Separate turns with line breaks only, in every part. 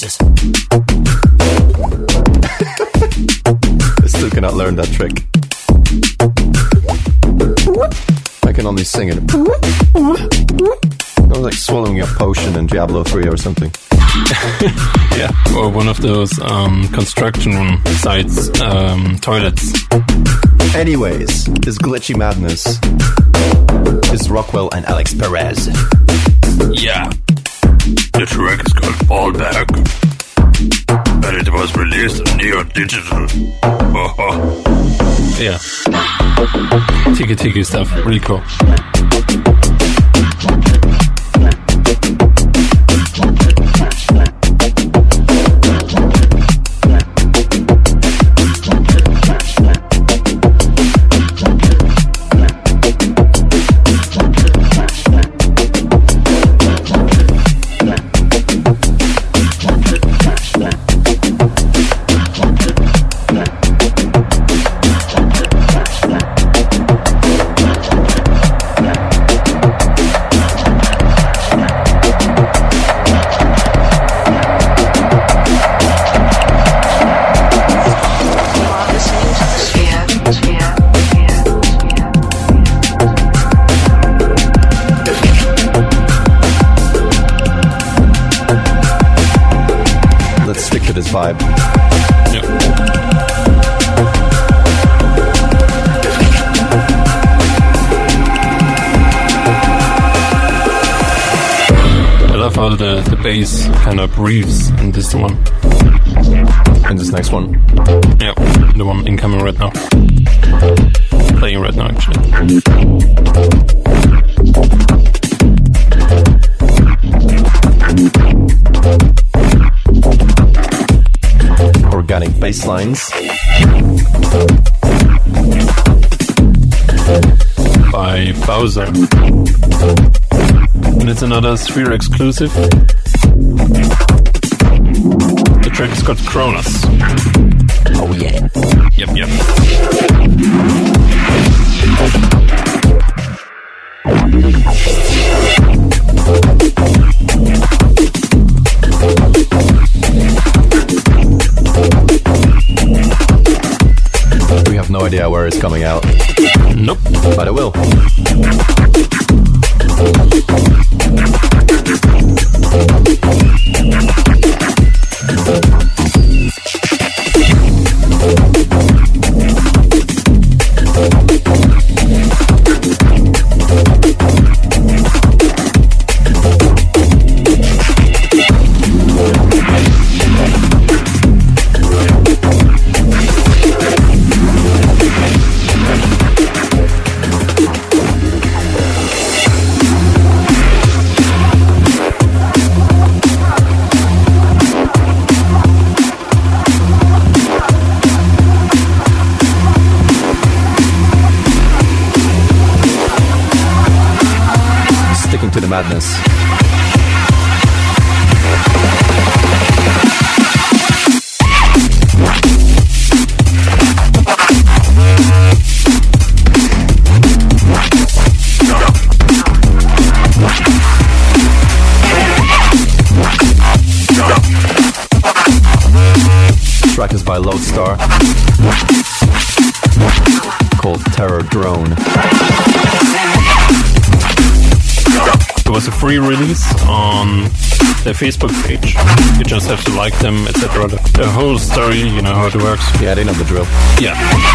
Jesus.
I still cannot learn that trick. I can only sing it. I was like swallowing a potion in Diablo 3 or something.
Yeah, or one of those construction sites toilets.
Anyways, this glitchy madness is Rockwell and Alex Perez.
Yeah. The track is called Fallback, and it was released on Neo Digital.
Yeah. Tiki stuff, really cool.
Vibe.
Yep. I love how the bass kind of breathes in this one.
And this next one.
Yeah, the one incoming right now. Playing right now, actually.
Organic bass lines
by Bowser, and it's another Sphere exclusive. The track is called Cronus.
Oh yeah.
Yep.
We have no idea where it's coming out.
Nope.
But it will. To the madness. This track is by Lodestar, called Terror Drone.
It was a free release on their Facebook page. You just have to like them, etc. The whole story, you know how it works.
Yeah, they know the drill.
Yeah.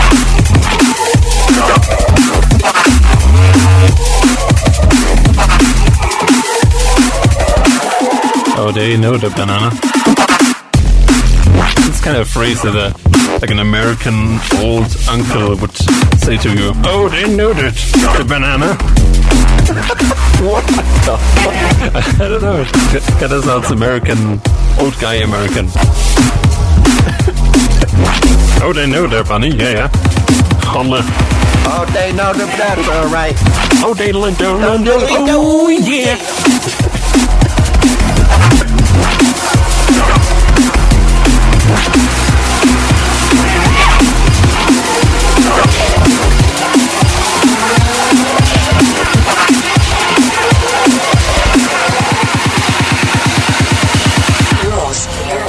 Oh, they know the banana. It's kind of a phrase that like an American old uncle would say to you. Oh, they know that, the banana.
What the fuck?
I don't know. It kind of sounds American, old guy American. Oh, they know their bunny. Yeah. Holla.
Oh, they know the banana, right?
Oh, they know. Oh, yeah.
You're scared.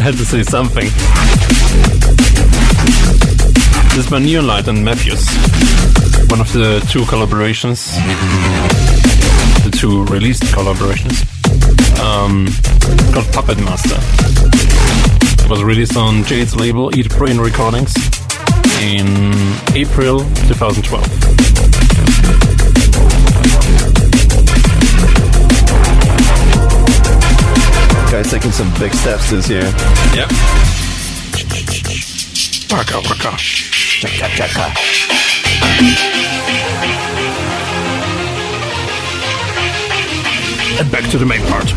had to say something. This is by Neonlight and Matthews. One of the two collaborations. The two released collaborations. Called Puppet Master. It was released on Jade's label, Eat Brain Recordings, in April 2012.
Guy's taking some big steps this year.
Yep. Waka waka.
Chaka chaka.
And back to the main part.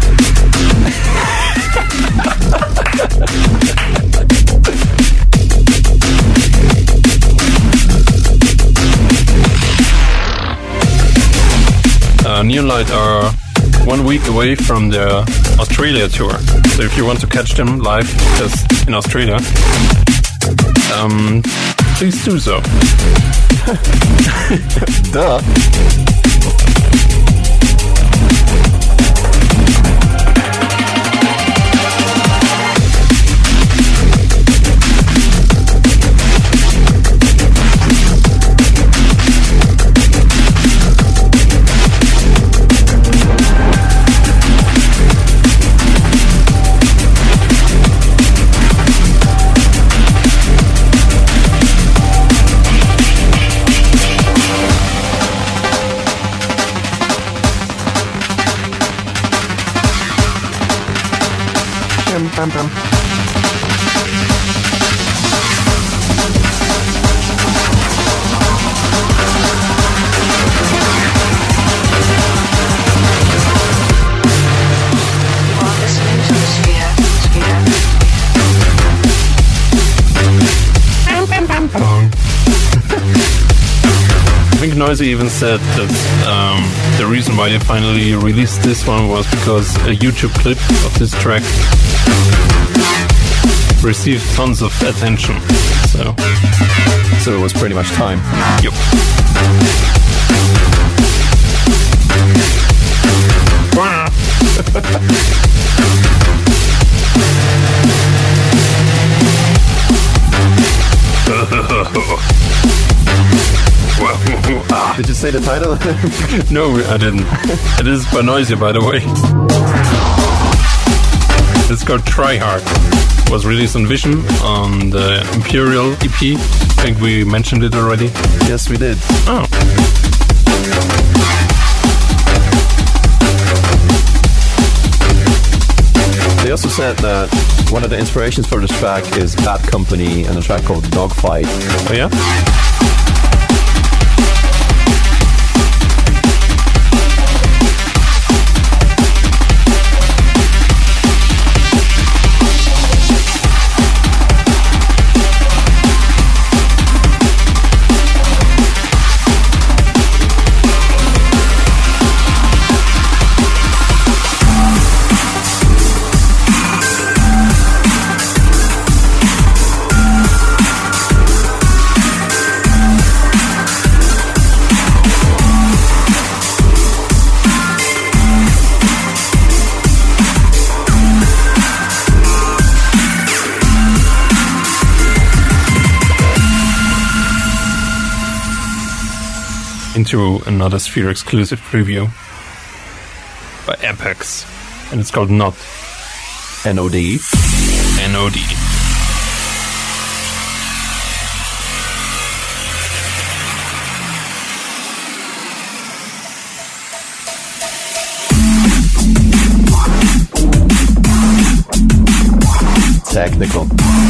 Neonlight are 1 week away from their Australia tour. So if you want to catch them live just in Australia, please do so.
Duh.
Bum, bum.
I think Noisy even said that the reason why they finally released this one was because a YouTube clip of this track received tons of attention. So
it was pretty much time.
Yep.
Did you say the title?
No, I didn't. It is by Noisy, by the way. It's called Try Hard. It was released on Vision on the Imperial EP. I think we mentioned it already.
Yes, we did.
Oh.
They also said that one of the inspirations for this track is Bad Company and a track called Dogfight.
Oh yeah? Into another Sphere exclusive preview by Apex, and it's called Not.
N-O-D.
N-O-D.
Technical.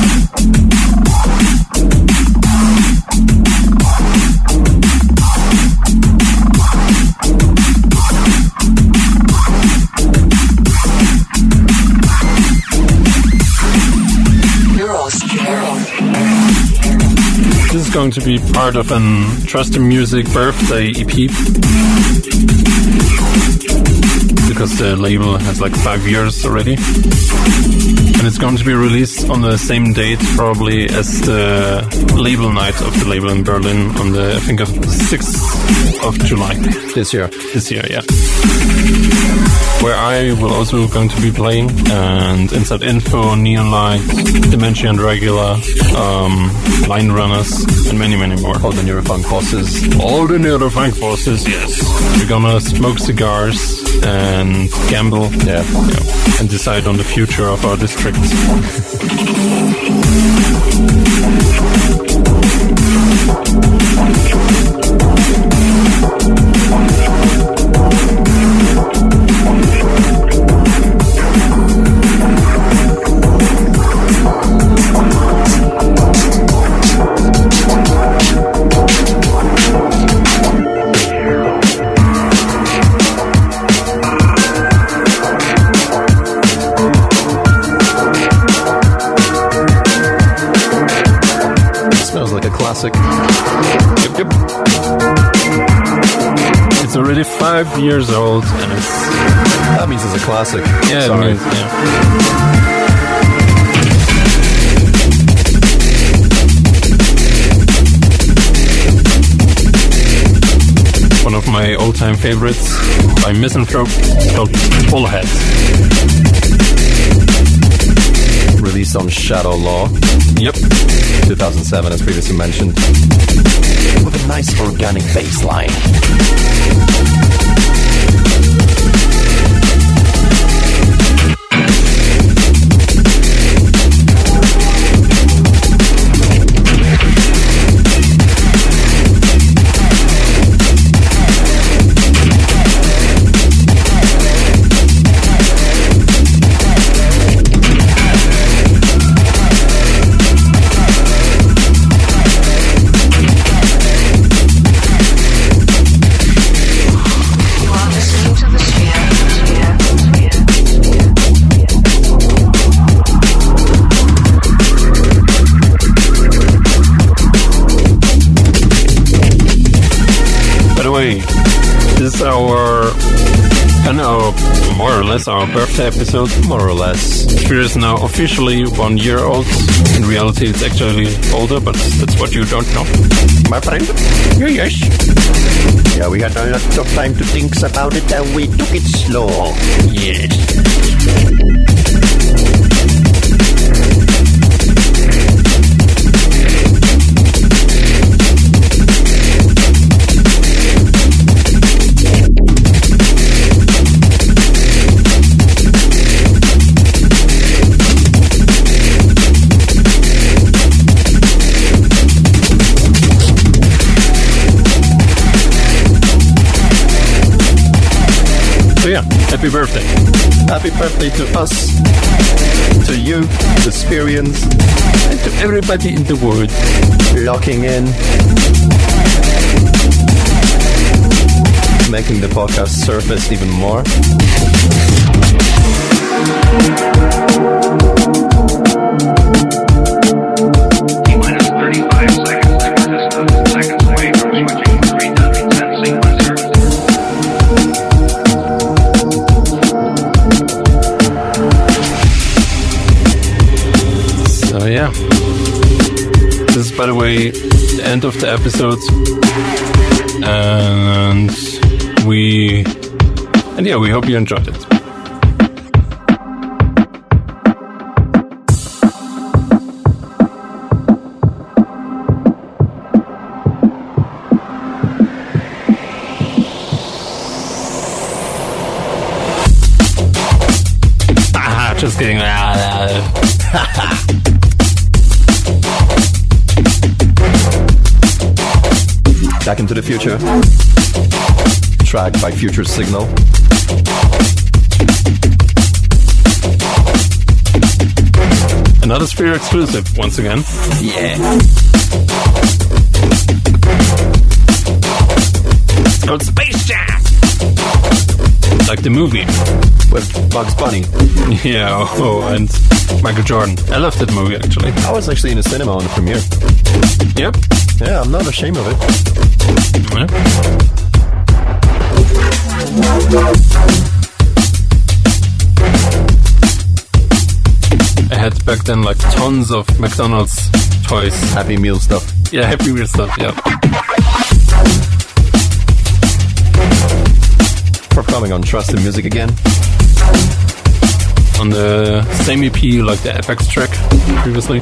This is going to be part of an Trust in Music birthday EP. because the label has like 5 years already. And it's going to be released on the same date probably as the label night of the label in Berlin on the, I think, of the 6th of July.
This year.
This year, yeah. Where I will also going to be playing, and Inside Info, Neon Light, Dementia and Regular, Line Runners, and many, many more.
All the Neurofunk bosses.
All the Neurofunk bosses, yes. We're gonna smoke cigars and gamble, and decide on the future of our district.
Classic.
Yep. It's already 5 years old, and it's...
That means it's a classic.
Yeah,
sorry.
it means, yeah. One of my all-time favorites by Misanthrope, called Bullhead.
Released on Shadow Law.
Yep.
2007, as previously mentioned. With a nice organic bass line.
This is our, kind of, more or less our birthday episode.
More or less.
Sphere is now officially 1 year old. In reality, it's actually older, but that's what you don't know.
My friend?
Yes.
Yeah, we had a lot of time to think about it and we took it slow.
Yes. Happy birthday.
Happy birthday to us, to you, to Sperians,
and to everybody in the world.
Locking in, making the podcast surface even more.
T-minus 35 seconds. Seconds away from switching 310 sequencer.
So yeah, this is, by the way, the end of the episode, and we hope you enjoyed it. Just kidding.
Back into the Future. Track by Future Signal.
Another Sphere exclusive, once again.
Yeah.
It's called Space Jam! Like the movie.
With Bugs Bunny.
Yeah, and Michael Jordan. I loved that movie, actually.
I was actually in the cinema on the premiere.
Yep.
Yeah, I'm not ashamed of it.
Yeah. had back then like tons of McDonald's toys.
Happy Meal stuff.
Yeah, Happy Meal stuff, yeah.
Performing on Trust in Music again.
On the same EP, like the FX track previously.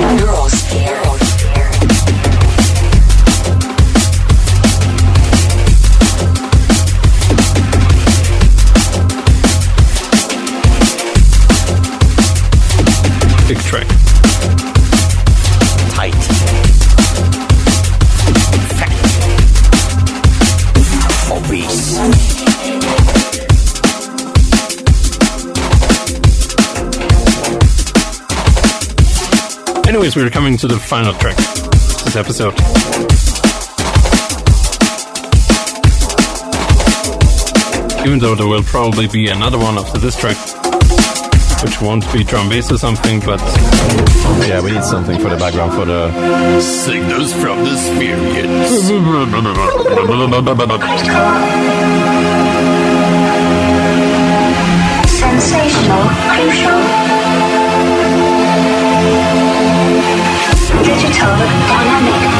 Big track.
Tight. Fat. Obese.
Anyways, we're coming to the final track of this episode. Even though there will probably be another one after this track, which won't be drum bass or something, but
Yeah, we need something for the background for the
Signals from the Spirits.
Sensational, crucial. Digital, dynamic.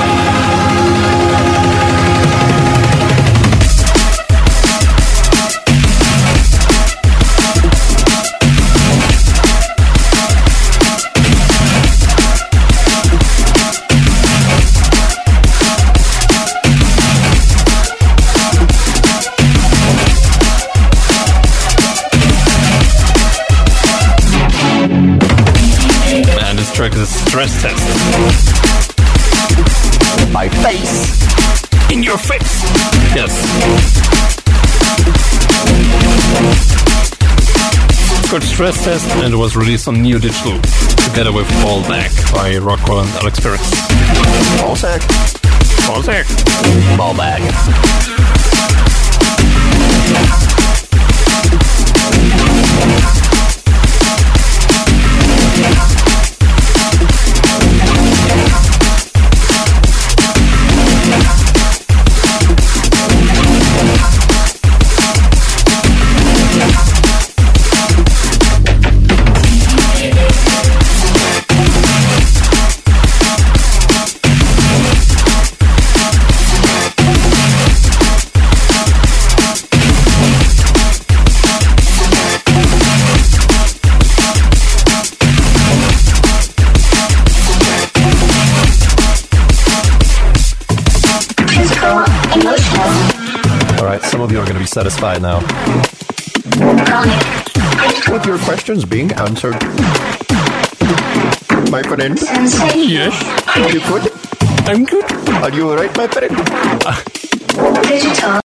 and this track is a stress test.
my face.
In your face! Yes. It's called Stress Test and it was released on Neo Digital together with Fall Back by Rockwell and Alex Perez.
All sack.
Fall Back.
Ball bag. Some of you are going to be satisfied now. With your questions being answered. My friend?
Yes.
Are you good?
I'm good.
Are you alright, my friend?
Digital.